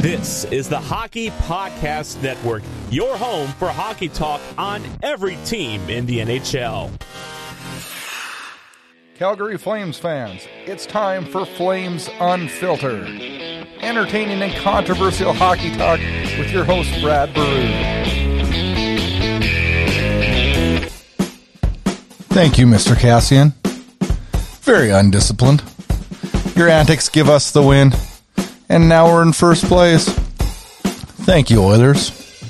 This is the Hockey Podcast Network, your home for hockey talk on every team in the NHL. Calgary Flames fans, it's time for Flames Unfiltered. Entertaining and controversial hockey talk with your host, Brad Baroud. Thank you, Mr. Cassian. Very undisciplined. Your antics give us the win, and now we're in first place. Thank you, Oilers.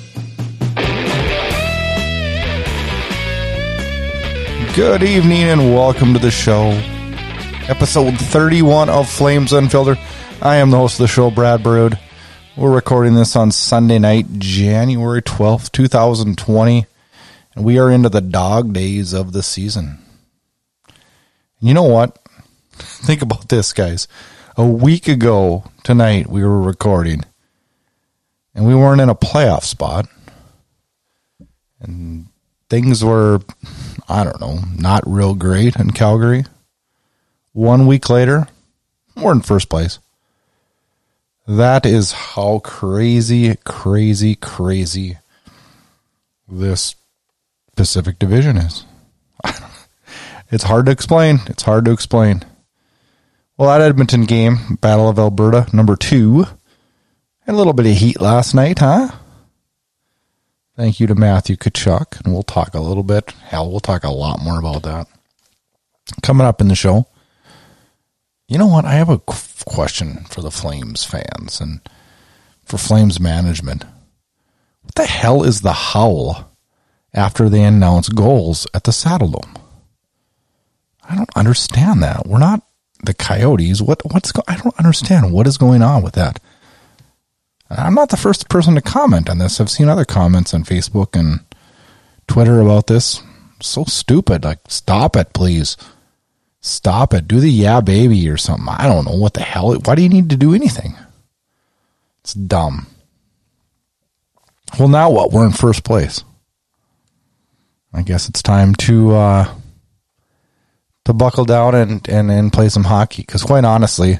Good evening and welcome to the show. Episode 31 of Flames Unfiltered. I am the host of the show, Brad Baroud. We're recording this on Sunday night, January 12th, 2020. And we are into the dog days of the season. And you know what? Think about this, guys. A week ago tonight, we were recording. And we weren't in a playoff spot. And things were, I don't know, not real great in Calgary. 1 week later, we're in first place. That is how crazy this Pacific Division is. It's hard to explain. Well, that Edmonton game, Battle of Alberta, number 2. Had a little bit of heat last night, huh? Thank you to Matthew Tkachuk, and we'll talk a little bit. Hell, we'll talk a lot more about that. Coming up in the show. You know what? I have a question for the Flames fans and for Flames management. What the hell is the howl after they announce goals at the Saddledome? I don't understand that. We're not the Coyotes. I don't understand what is going on with that. I'm not the first person to comment on this. I've seen other comments on Facebook and Twitter about this. So stupid. Like, stop it, please. Stop it. Do the yeah baby or something. I don't know what the hell. Why do you need to do anything? It's dumb. Well, now what? We're in first place. I guess it's time to buckle down and play some hockey. Because quite honestly,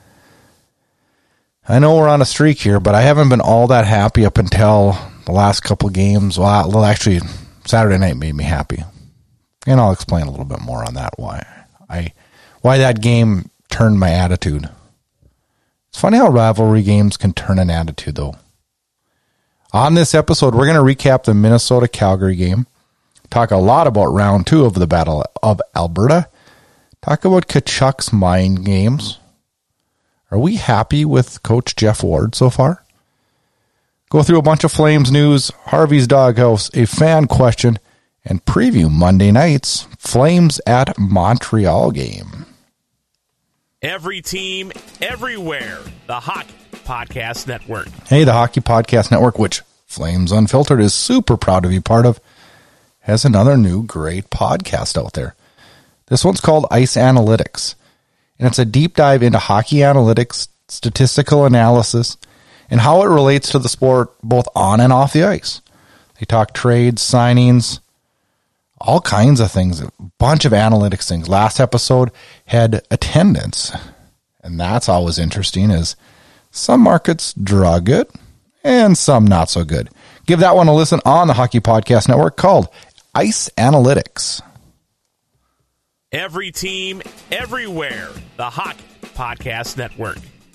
I know we're on a streak here, but I haven't been all that happy up until the last couple games. Well, actually, Saturday night made me happy. And I'll explain a little bit more on that, why that game turned my attitude. It's funny how rivalry games can turn an attitude, though. On this episode, we're going to recap the Minnesota-Calgary game. Talk a lot about round 2 of the Battle of Alberta. Talk about Tkachuk's mind games. Are we happy with Coach Jeff Ward so far? Go through a bunch of Flames news, Harvey's Doghouse, a fan question, and preview Monday night's Flames at Montreal game. Every team, everywhere. The Hockey Podcast Network. Hey, the Hockey Podcast Network, which Flames Unfiltered is super proud to be part of, has another new great podcast out there. This one's called Ice Analytics, and it's a deep dive into hockey analytics, statistical analysis, and how it relates to the sport both on and off the ice. They talk trades, signings, all kinds of things, a bunch of analytics things. Last episode had attendance, and that's always interesting, as some markets draw good and some not so good. Give that one a listen on the Hockey Podcast Network, called Ice Analytics. Every team, everywhere. The Hockey Podcast Network.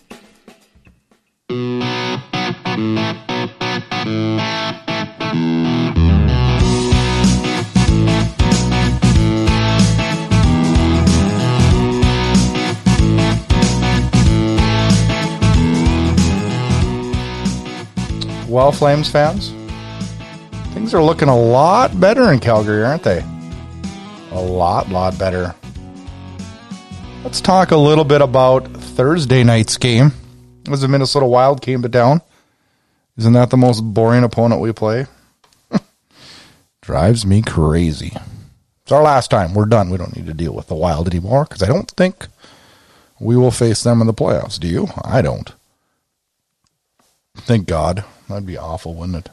Well, Flames fans, things are looking a lot better in Calgary, aren't they? A lot better. Let's talk a little bit about Thursday night's game. As the Minnesota Wild came to town. Isn't that the most boring opponent we play? Drives me crazy. It's our last time. We're done. We don't need to deal with the Wild anymore, because I don't think we will face them in the playoffs. Do you? I don't. Thank God. That'd be awful, wouldn't it?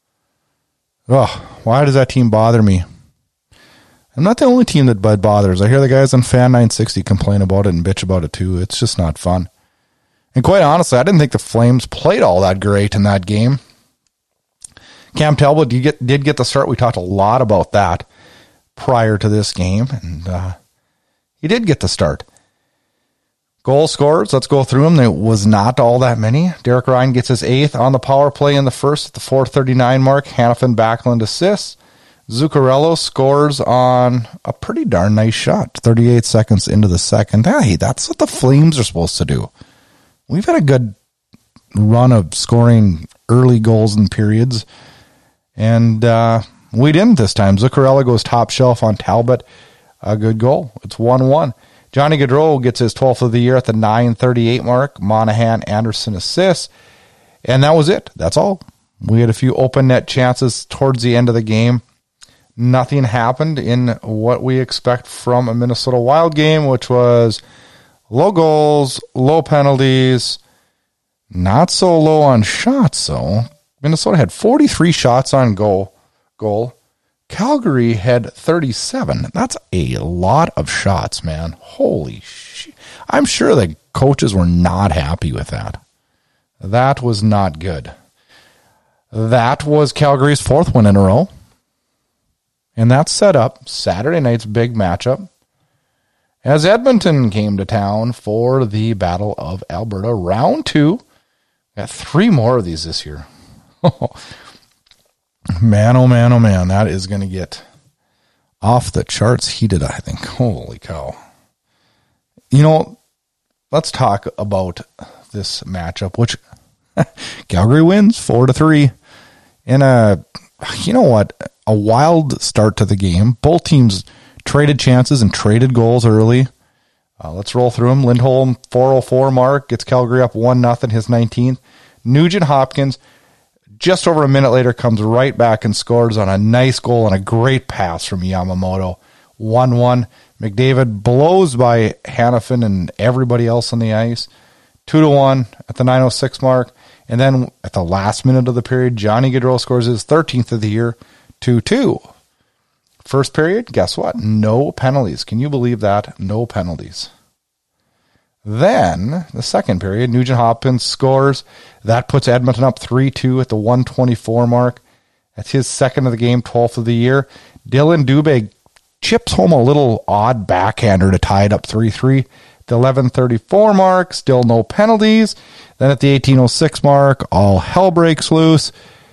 Oh, why does that team bother me? I'm not the only team that bothers. I hear the guys on Fan 960 complain about it and bitch about it too. It's just not fun. And quite honestly, I didn't think the Flames played all that great in that game. Cam Talbot did get the start. We talked a lot about that prior to this game, and he did get the start. Goal scorers, let's go through them. There was not all that many. Derek Ryan gets his 8th on the power play in the first at the 4:39 mark. Hanifin Backlund assists. Zuccarello scores on a pretty darn nice shot, 38 seconds into the second. Hey, that's what the Flames are supposed to do. We've had a good run of scoring early goals in periods, and we didn't this time. Zuccarello goes top shelf on Talbot. A good goal. It's 1-1. Johnny Gaudreau gets his 12th of the year at the 9:38 mark. Monahan, Anderson assists. And that was it. That's all. We had a few open net chances towards the end of the game. Nothing happened in what we expect from a Minnesota Wild game, which was low goals, low penalties, not so low on shots, though. Minnesota had 43 shots on goal. Calgary had 37. That's a lot of shots, man. Holy shit. I'm sure the coaches were not happy with that. That was not good. That was Calgary's 4th win in a row. And that set up Saturday night's big matchup as Edmonton came to town for the Battle of Alberta. Round 2. Got 3 more of these this year. Man, oh man, oh man, that is going to get off the charts heated, I think. Holy cow. You know, let's talk about this matchup, which Calgary wins 4-3 in a wild start to the game. Both teams traded chances and traded goals early. Let's roll through them. Lindholm, 4:04 mark, gets Calgary up 1-0, his 19th. Nugent Hopkins, just over a minute later, comes right back and scores on a nice goal and a great pass from Yamamoto. 1-1. McDavid blows by Hanifin and everybody else on the ice. 2-1 at the 9:06 mark. And then at the last minute of the period, Johnny Gaudreau scores his 13th of the year, 2-2. First period, guess what? No penalties. Can you believe that? No penalties. Then, the second period, Nugent Hopkins scores. That puts Edmonton up 3-2 at the 1:24 mark. That's his 2nd of the game, 12th of the year. Dylan Dubé chips home a little odd backhander to tie it up 3-3. The 11:34 mark, still no penalties. Then at the 18:06 mark, all hell breaks loose.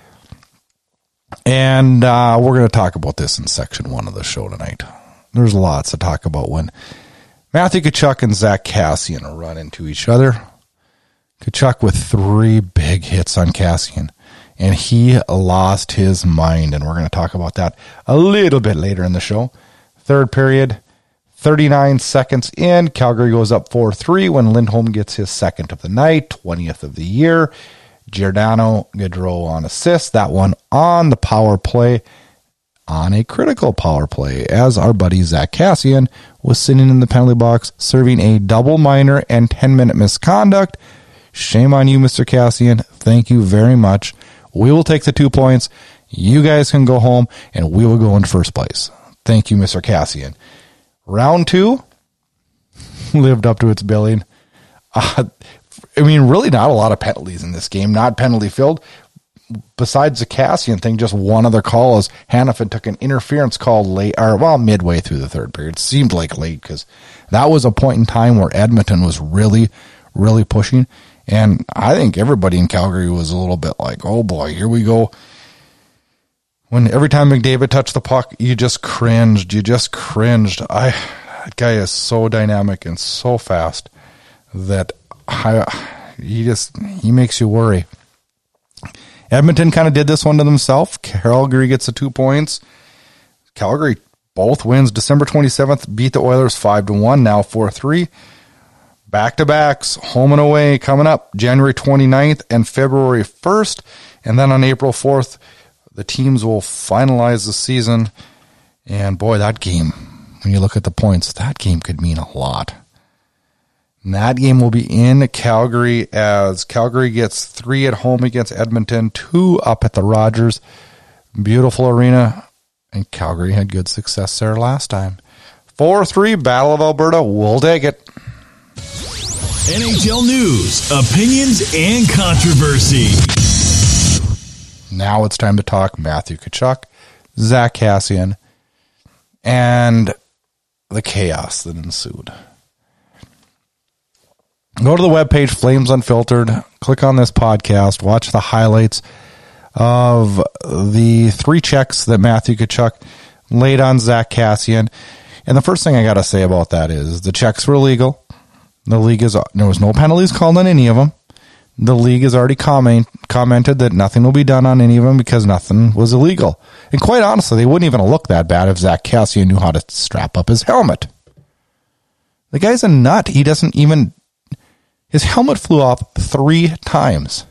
And we're going to talk about this in section 1 of the show tonight. There's lots to talk about when Matthew Tkachuk and Zach Kassian run into each other. Tkachuk with 3 big hits on Kassian, and he lost his mind, and we're going to talk about that a little bit later in the show. Third period, 39 seconds in, Calgary goes up 4-3 when Lindholm gets his 2nd of the night, 20th of the year. Giordano Gaudreau on assist, that one on the power play, on a critical power play, as our buddy Zach Kassian was sitting in the penalty box serving a double minor and 10-minute misconduct. Shame on you, Mr. Kassian. Thank you very much. We will take the 2 points. You guys can go home, and we will go in first place. Thank you, Mr. Kassian. Round 2 lived up to its billing. Really not a lot of penalties in this game. Not penalty-filled. Besides the Kassian thing, just one other call as Hanifin took an interference call midway through the third period. It seemed like late because that was a point in time where Edmonton was really, really pushing. And I think everybody in Calgary was a little bit like, oh boy, here we go. When every time McDavid touched the puck, you just cringed. That guy is so dynamic and so fast that he makes you worry. Edmonton kind of did this one to themselves. Calgary gets the 2 points. Calgary both wins. December 27th beat the Oilers 5-1, now 4-3. Back-to-backs, home and away, coming up January 29th and February 1st. And then on April 4th, the teams will finalize the season. And boy, that game, when you look at the points, that game could mean a lot. And that game will be in Calgary as Calgary gets 3 at home against Edmonton, 2 up at the Rogers. Beautiful arena, and Calgary had good success there last time. 4-3, Battle of Alberta. We'll take it. NHL news, opinions, and controversy. Now it's time to talk Matthew Tkachuk, Zack Kassian, and the chaos that ensued. Go to the webpage, Flames Unfiltered, click on this podcast, watch the highlights of the 3 checks that Matthew Tkachuk laid on Zack Kassian. And the first thing I got to say about that is the checks were legal. There was no penalties called on any of them. The league has already commented that nothing will be done on any of them because nothing was illegal. And quite honestly, they wouldn't even look that bad if Zack Kassian knew how to strap up his helmet. The guy's a nut. He doesn't even... His helmet flew off 3 times.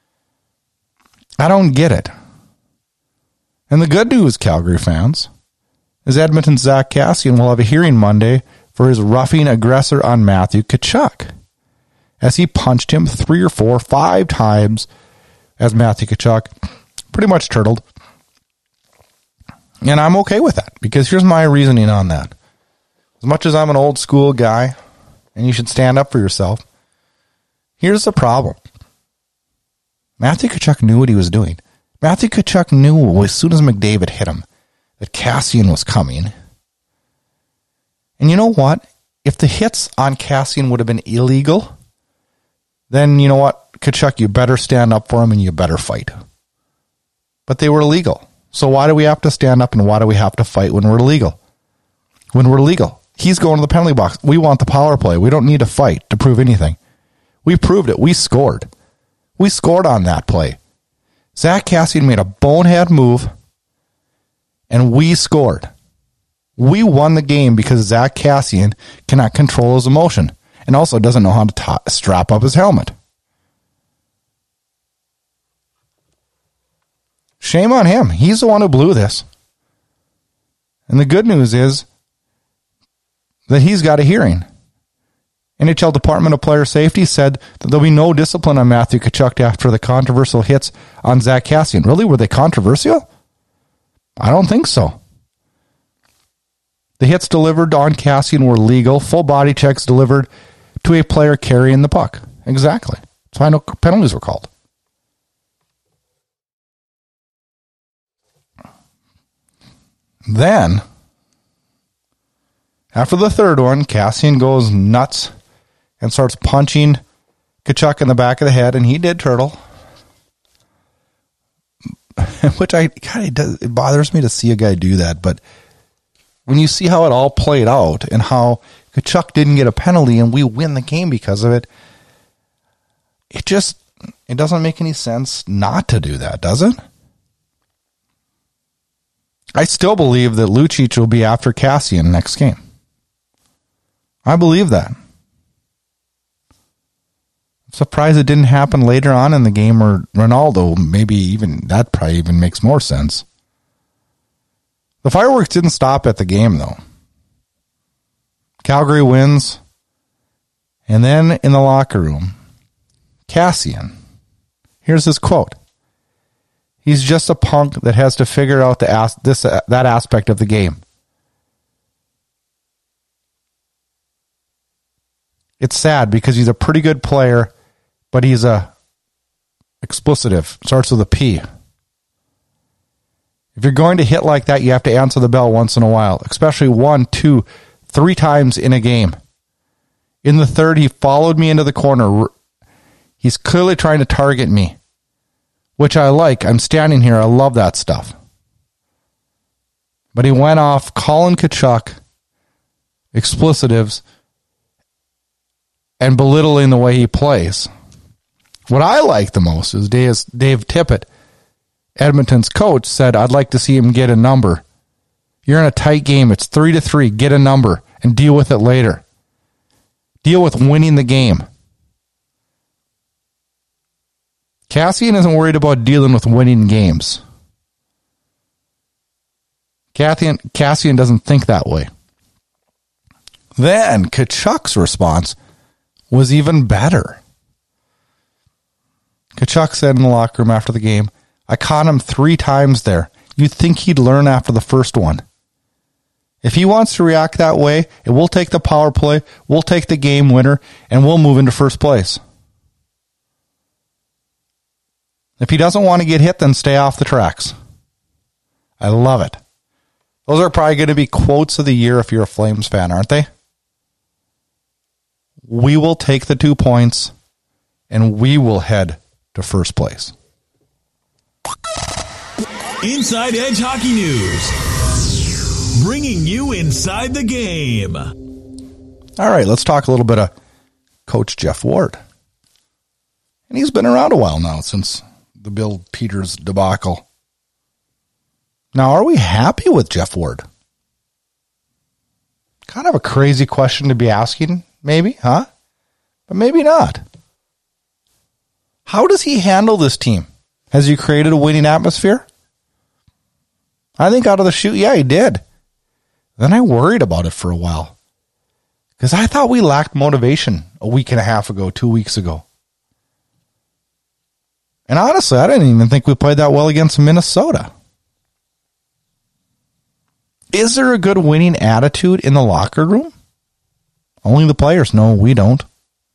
I don't get it. And the good news, Calgary fans, is Edmonton's Zack Kassian will have a hearing Monday for his roughing aggressor on Matthew Tkachuk, as he punched him 3 or 4, 5 times as Matthew Tkachuk pretty much turtled. And I'm okay with that, because here's my reasoning on that. As much as I'm an old school guy, and you should stand up for yourself, here's the problem. Matthew Tkachuk knew what he was doing. Matthew Tkachuk knew as soon as McDavid hit him that Kassian was coming. And you know what? If the hits on Kassian would have been illegal, then you know what? Tkachuk, you better stand up for him and you better fight. But they were legal. So why do we have to stand up and why do we have to fight when we're legal? When we're legal. He's going to the penalty box. We want the power play. We don't need to fight to prove anything. We proved it. We scored. We scored on that play. Zack Kassian made a bonehead move, and we scored. We won the game because Zack Kassian cannot control his emotion and also doesn't know how to strap up his helmet. Shame on him. He's the one who blew this. And the good news is that he's got a hearing. NHL Department of Player Safety said that there'll be no discipline on Matthew Tkachuk after the controversial hits on Zack Kassian. Really? Were they controversial? I don't think so. The hits delivered on Kassian were legal. Full body checks delivered to a player carrying the puck. Exactly. That's why no penalties were called. Then, after the third one, Kassian goes nuts and starts punching Tkachuk in the back of the head, and he did turtle. Which it bothers me to see a guy do that, but when you see how it all played out and how Tkachuk didn't get a penalty and we win the game because of it, it doesn't make any sense not to do that, does it? I still believe that Lucic will be after Kassian next game. I believe that. I'm surprised it didn't happen later on in the game, or Ronaldo. Maybe even that probably even makes more sense. The fireworks didn't stop at the game, though. Calgary wins. And then in the locker room, Kassian. Here's his quote. He's just a punk that has to figure out that aspect of the game. It's sad because he's a pretty good player, but he's a explicitive. Starts with a P. If you're going to hit like that, you have to answer the bell once in a while, especially 1, 2, 3 times in a game. In the third, he followed me into the corner. He's clearly trying to target me, which I like. I'm standing here. I love that stuff. But he went off calling Tkachuk explicitives and belittling the way he plays. What I like the most is Dave Tippett, Edmonton's coach, said, I'd like to see him get a number. You're in a tight game. It's 3-3. Get a number and deal with it later. Deal with winning the game. Kassian isn't worried about dealing with winning games. Kassian doesn't think that way. Then Tkachuk's response was even better. Tkachuk said in the locker room after the game, I caught him 3 times there. You'd think he'd learn after the first one. If he wants to react that way, we'll take the power play, we'll take the game winner, and we'll move into first place. If he doesn't want to get hit, then stay off the tracks. I love it. Those are probably going to be quotes of the year if you're a Flames fan, aren't they? We will take the 2 points, and we will head to first place. Inside Edge Hockey News. Bringing you inside the game. All right, let's talk a little bit of Coach Jeff Ward. And he's been around a while now since the Bill Peters debacle. Now, are we happy with Jeff Ward? Kind of a crazy question to be asking, maybe, huh? But maybe not. How does he handle this team? Has he created a winning atmosphere? I think out of the chute, yeah, he did. Then I worried about it for a while. Because I thought we lacked motivation a week and a half ago, 2 weeks ago. And honestly, I didn't even think we played that well against Minnesota. Is there a good winning attitude in the locker room? Only the players know. We don't.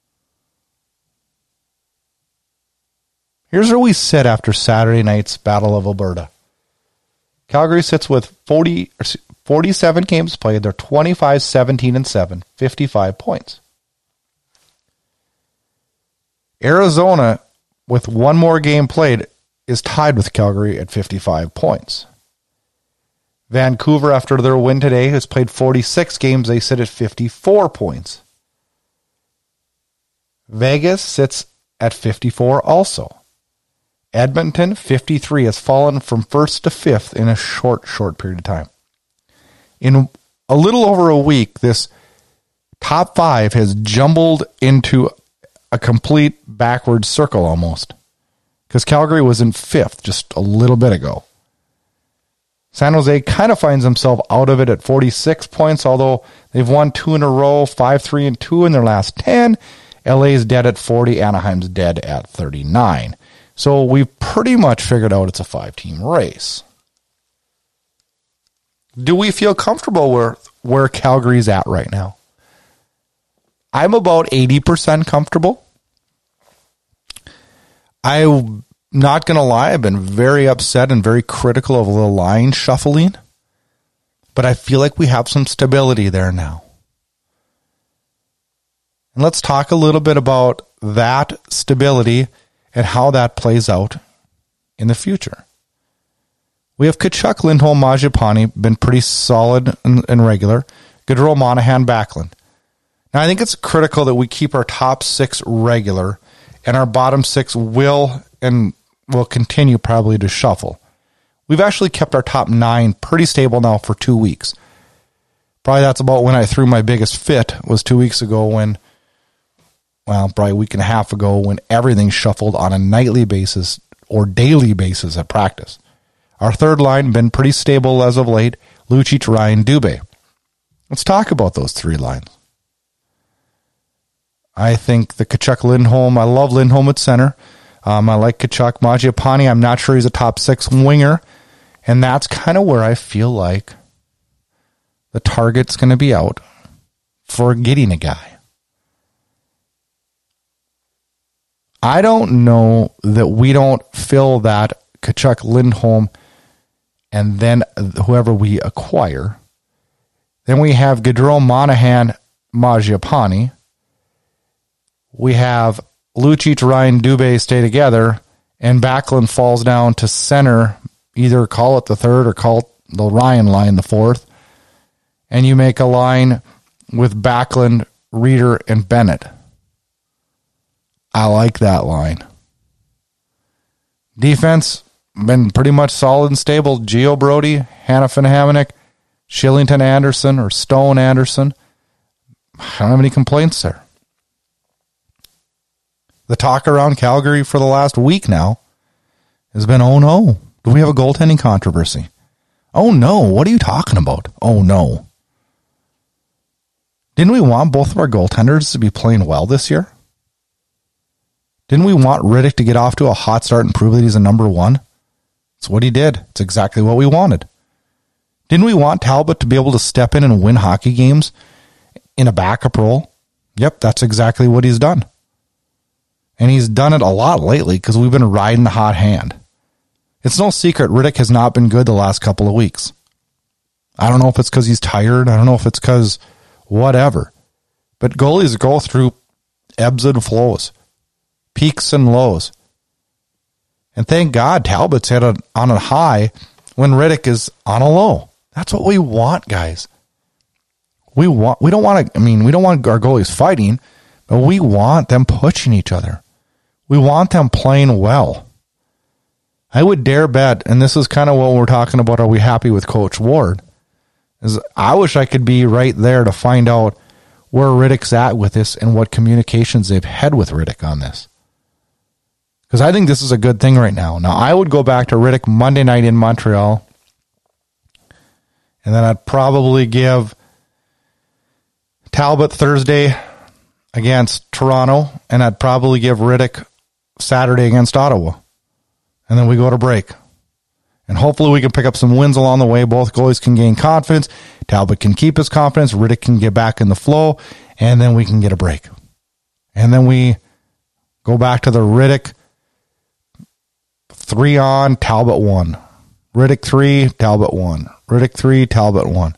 Here's where we sit after Saturday night's Battle of Alberta. Calgary sits with 47 games played. They're 25-17-7, 55 points. Arizona, with one more game played, is tied with Calgary at 55 points. Vancouver, after their win today, has played 46 games. They sit at 54 points. Vegas sits at 54 also. Edmonton, 53, has fallen from first to fifth in a short period of time. In a little over a week, this top five has jumbled into a complete backward circle almost. Because Calgary was in fifth just a little bit ago. San Jose kind of finds himself out of it at 46 points, although they've won 2 in a row, 5-3-2 in their last 10. LA's dead at 40, Anaheim's dead at 39. So we've pretty much figured out it's a 5-team race. Do we feel comfortable where Calgary's at right now? I'm about 80% comfortable. I'm not going to lie, I've been very upset and very critical of the line shuffling, but I feel like we have some stability there now. And let's talk a little bit about that stability and how that plays out in the future. We have Tkachuk, Lindholm, Mangiapane, been pretty solid and regular. Gaudreau, Monahan, Backlund. Now, I think it's critical that we keep our top 6 regular, and our bottom 6 will continue probably to shuffle. We've actually kept our top 9 pretty stable now for 2 weeks. Probably that's about when I threw my biggest fit, was 2 weeks ago probably a week and a half ago, when everything shuffled on a nightly basis or daily basis at practice. Our third line been pretty stable as of late. Lucic, Ryan, Dubé. Let's talk about those 3 lines. I think the Tkachuk, Lindholm, I love Lindholm at center. I like Tkachuk. Mangiapane, I'm not sure he's a top 6 winger. And that's kind of where I feel like the target's going to be out for getting a guy. I don't know that we don't fill that Tkachuk, Lindholm, and then whoever we acquire. Then we have Gaudreau, Monahan, Mangiapane. We have Lucic, Ryan, Dubé stay together, and Backlund falls down to center. Either call it the third or call it the Ryan line, the fourth. And you make a line with Backlund, Reeder, and Bennett. I like that line. Defense, been pretty much solid and stable. Gio Brody, Hanifin Hamonic, Shillington Anderson, or Stone Anderson. I don't have any complaints there. The talk around Calgary for the last week now has been, oh no, do we have a goaltending controversy? Oh no, what are you talking about? Oh no. Didn't we want both of our goaltenders to be playing well this year? Didn't we want Riddick to get off to a hot start and prove that he's a number 1? It's what he did. It's exactly what we wanted. Didn't we want Talbot to be able to step in and win hockey games in a backup role? Yep, that's exactly what he's done. And he's done it a lot lately because we've been riding the hot hand. It's no secret Rittich has not been good the last couple of weeks. I don't know if it's because he's tired. I don't know if it's because whatever. But goalies go through ebbs and flows, peaks and lows. And thank God Talbot's hit on a high when Rittich is on a low. That's what we want, guys. We don't want our goalies fighting, but we want them pushing each other. We want them playing well. I would dare bet, and this is kind of what we're talking about, are we happy with Coach Ward? Is I wish I could be right there to find out where Rittich's at with this and what communications they've had with Rittich on this. Because I think this is a good thing right now. Now, I would go back to Rittich Monday night in Montreal, and then I'd probably give Talbot Thursday against Toronto, and I'd probably give Rittich Saturday against Ottawa. And then we go to break. And hopefully we can pick up some wins along the way. Both goalies can gain confidence. Talbot can keep his confidence. Rittich can get back in the flow. And then we can get a break. And then we go back to the Rittich 3 on, Talbot 1. Rittich 3, Talbot 1. Rittich 3, Talbot 1.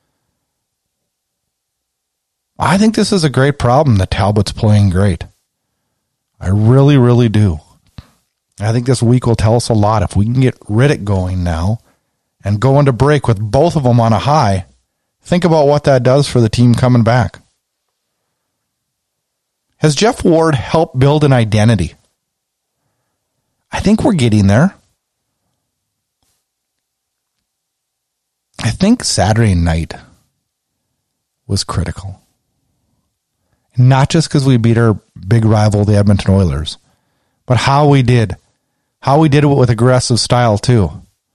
I think this is a great problem that Talbot's playing great. I really, really do. I think this week will tell us a lot. If we can get Rittich going now and go into break with both of them on a high, think about what that does for the team coming back. Has Jeff Ward helped build an identity? I think we're getting there. I think Saturday night was critical. Not just because we beat our big rival, the Edmonton Oilers, but how we did. How we did it with aggressive style, too.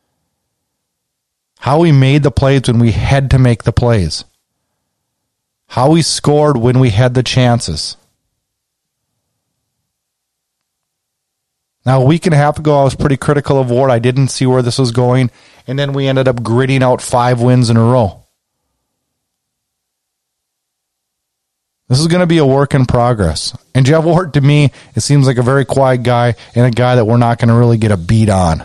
How we made the plays when we had to make the plays. How we scored when we had the chances. Now, a week and a half ago, I was pretty critical of Ward. I didn't see where this was going. And then we ended up gritting out 5 wins in a row. This is going to be a work in progress. And Jeff Ward, to me, it seems like a very quiet guy and a guy that we're not going to really get a beat on.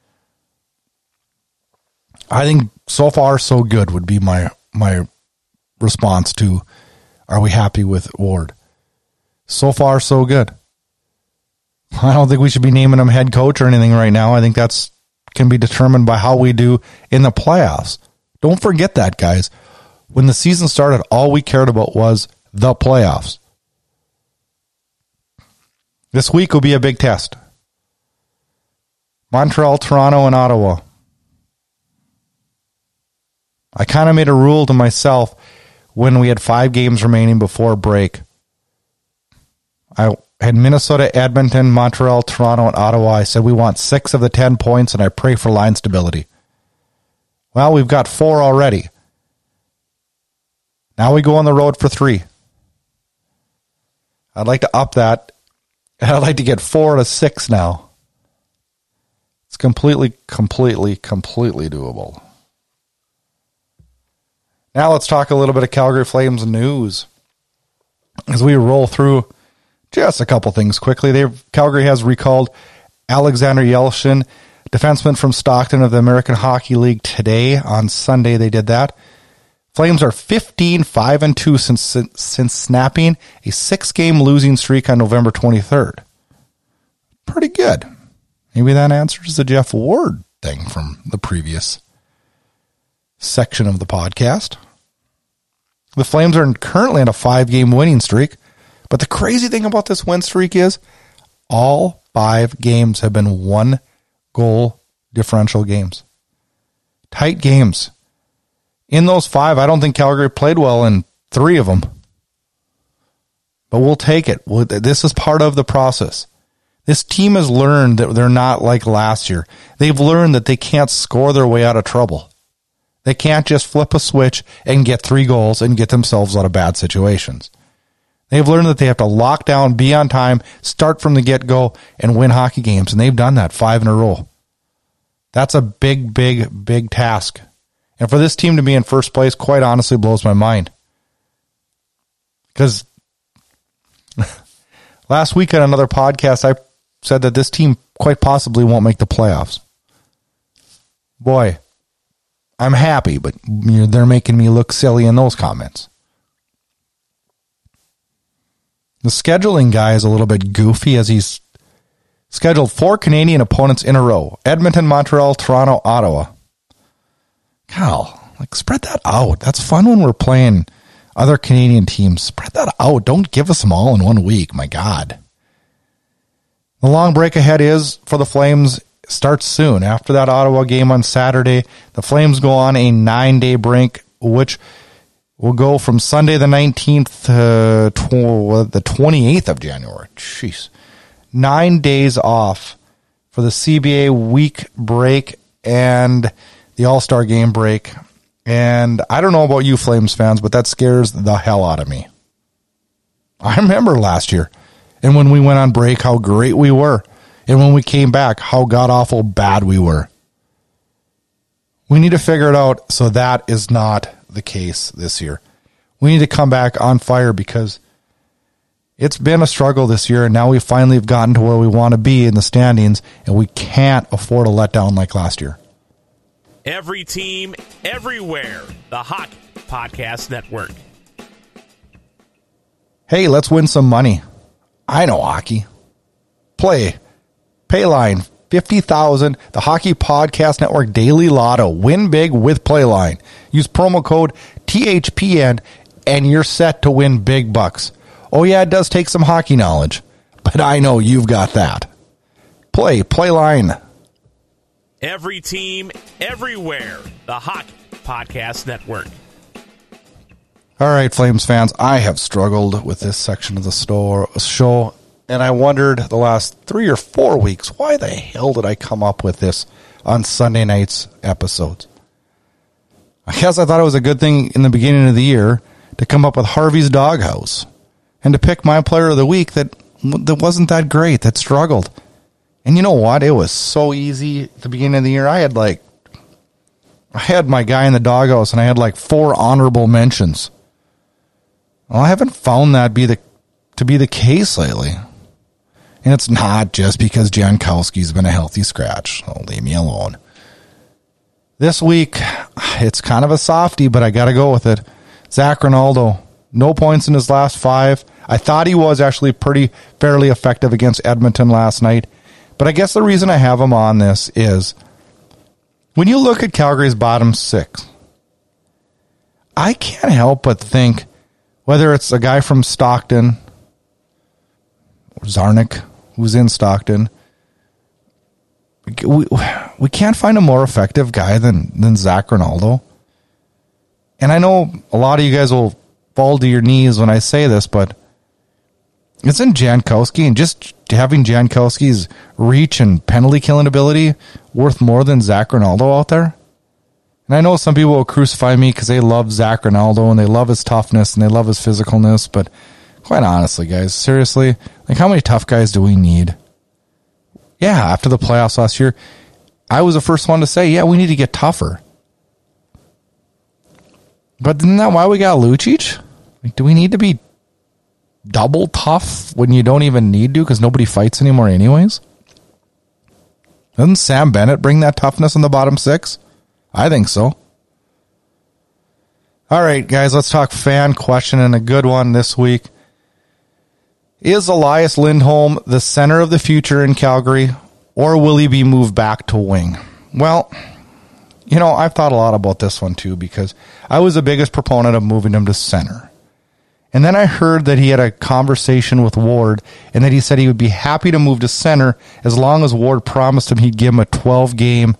I think so far so good would be my response to, are we happy with Ward? So far so good. I don't think we should be naming him head coach or anything right now. I think that's can be determined by how we do in the playoffs. Don't forget that, guys. When the season started, all we cared about was the playoffs. This week will be a big test. Montreal, Toronto, and Ottawa. I kind of made a rule to myself when we had 5 games remaining before break. I had Minnesota, Edmonton, Montreal, Toronto, and Ottawa. I said we want 6 of the 10 points, and I pray for line stability. Well, we've got 4 already. Now we go on the road for 3. I'd like to up that. I'd like to get 4 out of 6 now. It's completely doable. Now let's talk a little bit of Calgary Flames news. As we roll through just a couple things quickly. Calgary has recalled Alexander Yelchin, defenseman from Stockton of the American Hockey League today. On Sunday they did that. Flames are 15-5-2 since snapping a 6-game losing streak on November 23rd. Pretty good. Maybe that answers the Jeff Ward thing from the previous section of the podcast. The Flames are currently on a 5-game winning streak, but the crazy thing about this win streak is all 5 games have been 1-goal differential games. Tight games. In those 5, I don't think Calgary played well in 3 of them. But we'll take it. This is part of the process. This team has learned that they're not like last year. They've learned that they can't score their way out of trouble. They can't just flip a switch and get 3 goals and get themselves out of bad situations. They've learned that they have to lock down, be on time, start from the get-go, and win hockey games. And they've done that 5 in a row. That's a big task. And for this team to be in first place, quite honestly, blows my mind. Because last week on another podcast, I said that this team quite possibly won't make the playoffs. Boy, I'm happy, but they're making me look silly in those comments. The scheduling guy is a little bit goofy as he's scheduled 4 Canadian opponents in a row. Edmonton, Montreal, Toronto, Ottawa. Cal, spread that out. That's fun when we're playing other Canadian teams. Spread that out. Don't give us them all in 1 week. My God. The long break ahead is for the Flames starts soon. After that Ottawa game on Saturday, the Flames go on a 9-day break, which will go from Sunday the 19th to the 28th of January. Jeez. 9 days off for the CBA week break and the All-Star game break. And I don't know about you Flames fans, but that scares the hell out of me. I remember last year, and when we went on break, how great we were. And when we came back, how god-awful bad we were. We need to figure it out so that is not the case this year. We need to come back on fire because it's been a struggle this year, and now we finally have gotten to where we want to be in the standings, and we can't afford a letdown like last year. Every team, everywhere. The Hockey Podcast Network. Hey, let's win some money. I know hockey. Payline, $50,000. The Hockey Podcast Network Daily Lotto. Win big with Payline. Use promo code THPN, and you're set to win big bucks. Oh, yeah, it does take some hockey knowledge, but I know you've got that. Payline. Every team, everywhere. The Hockey Podcast Network. All right, Flames fans, I have struggled with this section of the show, and I wondered the last 3 or 4 weeks, why the hell did I come up with this on Sunday night's episodes? I guess I thought it was a good thing in the beginning of the year to come up with Harvey's Doghouse and to pick my player of the week that wasn't that great, that struggled. And you know what? It was so easy at the beginning of the year. I had my guy in the doghouse, and I had 4 honorable mentions. Well, I haven't found that to be the case lately. And it's not just because Jankowski's been a healthy scratch. Oh, leave me alone. This week, it's kind of a softie, but I got to go with it. Zach Rinaldo, no points in his last 5. I thought he was actually fairly effective against Edmonton last night. But I guess the reason I have him on this is when you look at Calgary's bottom 6, I can't help but think whether it's a guy from Stockton or Zarnik who's in Stockton, we can't find a more effective guy than Zach Rinaldo. And I know a lot of you guys will fall to your knees when I say this, but isn't Jankowski and just having Jankowski's reach and penalty killing ability worth more than Zach Rinaldo out there? And I know some people will crucify me because they love Zach Rinaldo and they love his toughness and they love his physicalness, but quite honestly, guys, seriously, how many tough guys do we need? Yeah, after the playoffs last year, I was the first one to say, yeah, we need to get tougher. But isn't that why we got Lucic? Do we need to be double tough when you don't even need to because nobody fights anymore anyways? Doesn't Sam Bennett bring that toughness in the bottom 6? I think so. All right, guys, let's talk fan question, and a good one this week. Is Elias Lindholm the center of the future in Calgary, or will he be moved back to wing? Well, I've thought a lot about this one too, because I was the biggest proponent of moving him to center. And then I heard that he had a conversation with Ward and that he said he would be happy to move to center as long as Ward promised him he'd give him a 12-game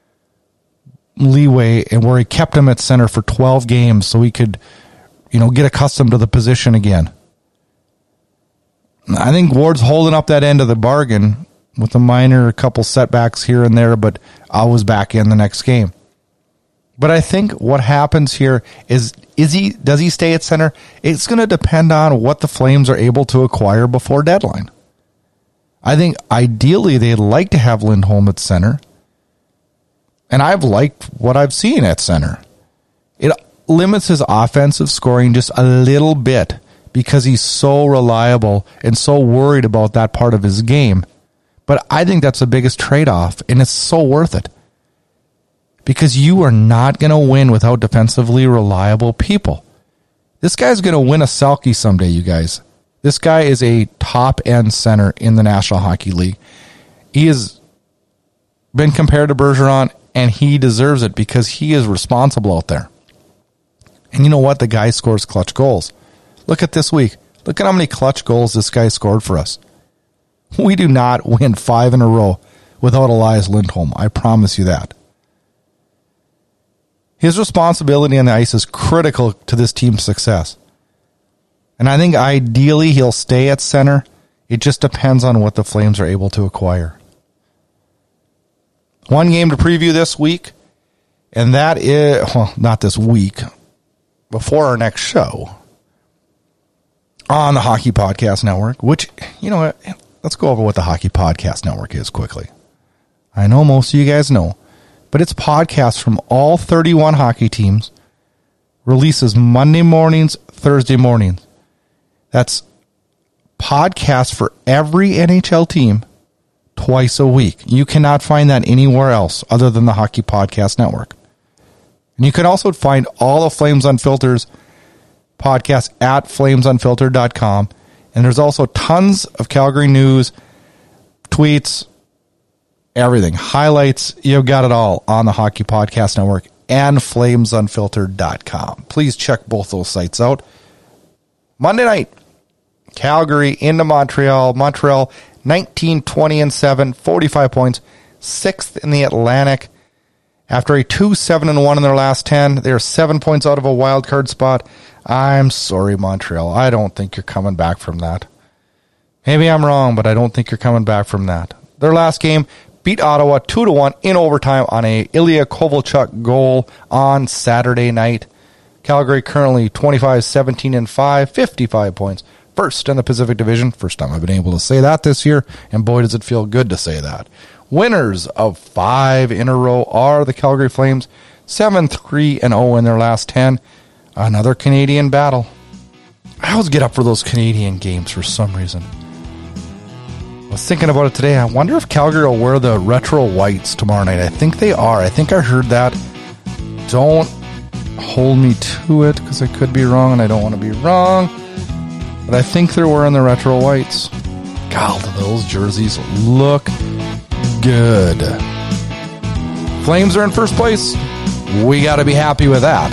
leeway and where he kept him at center for 12 games so he could, get accustomed to the position again. I think Ward's holding up that end of the bargain with a couple setbacks here and there, but I was back in the next game. But I think what happens here does he stay at center? It's going to depend on what the Flames are able to acquire before deadline. I think ideally they'd like to have Lindholm at center. And I've liked what I've seen at center. It limits his offensive scoring just a little bit because he's so reliable and so worried about that part of his game. But I think that's the biggest trade-off, and it's so worth it. Because you are not going to win without defensively reliable people. This guy's going to win a Selke someday, you guys. This guy is a top-end center in the National Hockey League. He has been compared to Bergeron, and he deserves it because he is responsible out there. And you know what? The guy scores clutch goals. Look at this week. Look at how many clutch goals this guy scored for us. We do not win 5 in a row without Elias Lindholm. I promise you that. His responsibility on the ice is critical to this team's success. And I think ideally he'll stay at center. It just depends on what the Flames are able to acquire. One game to preview this week, and that is, well, not this week, before our next show on the Hockey Podcast Network, which, you know what, let's go over what the Hockey Podcast Network is quickly. I know most of you guys know, but it's podcasts from all 31 hockey teams, releases Monday mornings, Thursday mornings. That's podcasts for every NHL team twice a week. You cannot find that anywhere else other than the Hockey Podcast Network. And you can also find all of Flames Unfiltered's podcasts at flamesunfiltered.com. And there's also tons of Calgary news, tweets, everything. Highlights, you've got it all on the Hockey Podcast Network and flamesunfiltered.com. Please check both those sites out. Monday night, Calgary into Montreal. Montreal 19-20-7, 45 points, 6th in the Atlantic. After a 2-7-1 in their last 10, they're 7 points out of a wild card spot. I'm sorry, Montreal. I don't think you're coming back from that. Maybe I'm wrong, but I don't think you're coming back from that. Their last game beat Ottawa 2-1 in overtime on a Ilya Kovalchuk goal on Saturday night. Calgary currently 25-17-5, 55 points. First in the Pacific Division. First time I've been able to say that this year, and boy, does it feel good to say that. Winners of 5 in a row are the Calgary Flames, 7-3-0 in their last 10. Another Canadian battle. I always get up for those Canadian games for some reason. I was thinking about it today. I wonder if Calgary will wear the retro whites tomorrow night. I think they are. I think I heard that. Don't hold me to it because I could be wrong and I don't want to be wrong. But I think they're wearing the retro whites. God, those jerseys look good. Flames are in first place. We got to be happy with that.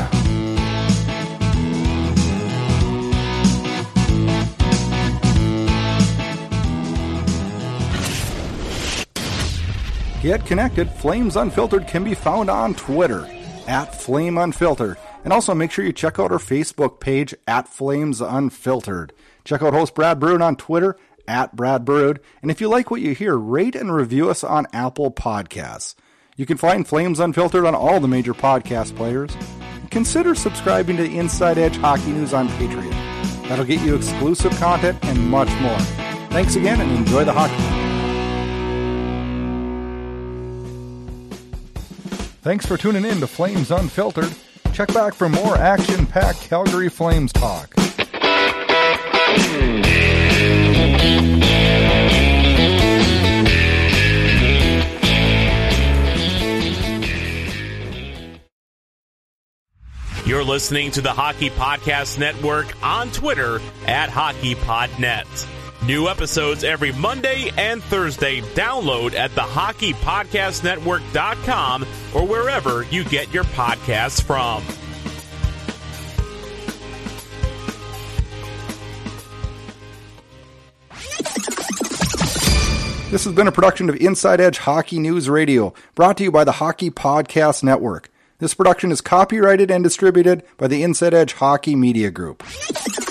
Get connected. Flames Unfiltered can be found on Twitter at Flame Unfiltered. And also make sure you check out our Facebook page at Flames Unfiltered. Check out host Brad Brood on Twitter at Brad Brood. And if you like what you hear, rate and review us on Apple Podcasts. You can find Flames Unfiltered on all the major podcast players. Consider subscribing to Inside Edge Hockey News on Patreon. That'll get you exclusive content and much more. Thanks again and enjoy the hockey. Thanks for tuning in to Flames Unfiltered. Check back for more action-packed Calgary Flames talk. You're listening to the Hockey Podcast Network on Twitter at HockeyPodNet. New episodes every Monday and Thursday. Download at thehockeypodcastnetwork.com or wherever you get your podcasts from. This has been a production of Inside Edge Hockey News Radio, brought to you by the Hockey Podcast Network. This production is copyrighted and distributed by the Inside Edge Hockey Media Group.